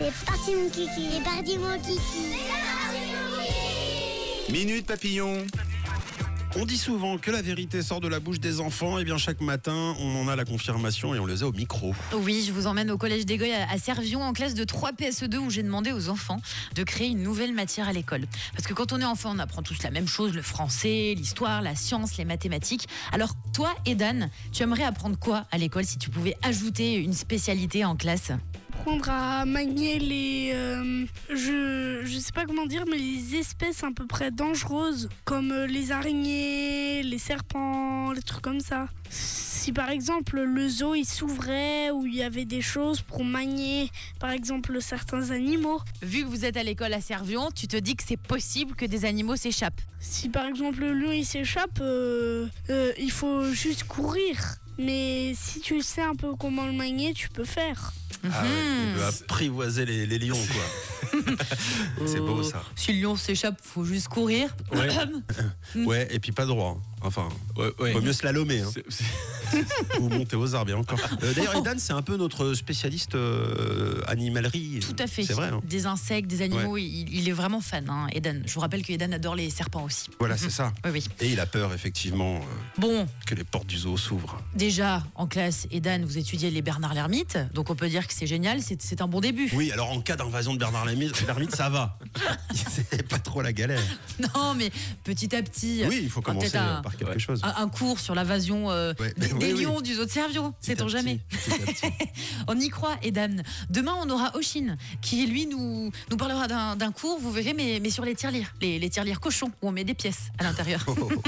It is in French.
C'est parti mon kiki, c'est parti mon kiki. Minute Papillon. On dit souvent que la vérité sort de la bouche des enfants. Et bien chaque matin, on en a la confirmation et on les a au micro. Oui, je vous emmène au collège d'Égoï à Servion en classe de 3 PSE2 où j'ai demandé aux enfants de créer une nouvelle matière à l'école. Parce que quand on est enfant, on apprend tous la même chose, le français, l'histoire, la science, les mathématiques. Alors toi, Edan, tu aimerais apprendre quoi à l'école si tu pouvais ajouter une spécialité en classe ? Apprendre à manier les je sais pas comment dire, mais les espèces à peu près dangereuses comme les araignées, les serpents, les trucs comme ça. Si par exemple le zoo il s'ouvrait ou il y avait des choses pour manier par exemple certains animaux. Vu que vous êtes à l'école à Servion, tu te dis que c'est possible que des animaux s'échappent. Si par exemple le lion il s'échappe, il faut juste courir. Mais si tu sais un peu comment le manier, tu peux faire. Ah ouais, il veut apprivoiser les lions, quoi. C'est beau ça. Si le lion s'échappe, faut juste courir. Ouais, et puis pas droit. Enfin, Ouais. vaut mieux slalomer. Hein. C'est- Ou monter aux arbres, bien encore. D'ailleurs, Edan, c'est un peu notre spécialiste animalerie. Tout à fait. C'est vrai. Hein. Des insectes, des animaux, il est vraiment fan, hein, Edan. Je vous rappelle que Edan adore les serpents aussi. Voilà, c'est ça. Oui, oui. Et il a peur, effectivement, Bon, que les portes du zoo s'ouvrent. déjà, en classe, Edan, vous étudiez les Bernard l'Ermite, donc on peut dire que c'est génial, c'est un bon début. Oui, alors en cas d'invasion de Bernard l'Ermite, ça va. C'est pas trop la galère. Non, mais petit à petit. Oui, il faut commencer peut-être par quelque chose. un cours sur l'invasion des Oui. lions du zoo de Servion, sait-on jamais. Petit à petit. On y croit, Edan. Demain, on aura Oshin, qui lui nous parlera d'un cours, vous verrez, mais sur les tirelires, les tirelires cochons, où on met des pièces à l'intérieur.